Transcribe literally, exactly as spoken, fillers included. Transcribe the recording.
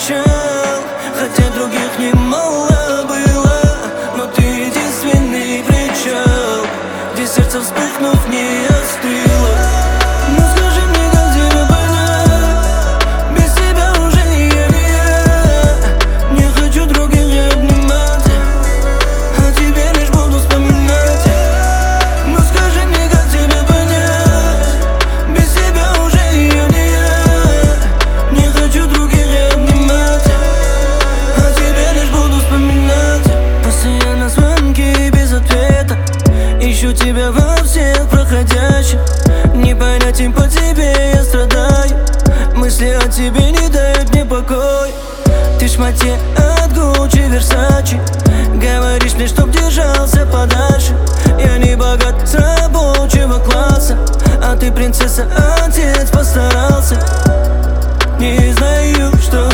кричал, хотя других немало было, но ты единственный причал, где сердце, вспыхнув, не остыло. Ну скажи мне, как тебя понять, без тебя уже не я, не я. Не хочу других я обнимать, а тебе лишь буду вспоминать. Ну скажи мне, как тебя понять, без тебя уже не я, не я. Не хочу других я обнимать, а тебе лишь буду вспоминать. Постоянно звонки без ответа, ищу тебя во всех проходящих. Не понять им по тебе я страдаю, мысли о тебе не дают мне покой. Ты в шмоте от Гуччи, Версачи, говоришь мне, чтоб держался подальше. Я не богат с рабочего класса, а ты принцесса, отец постарался. Не знаю, что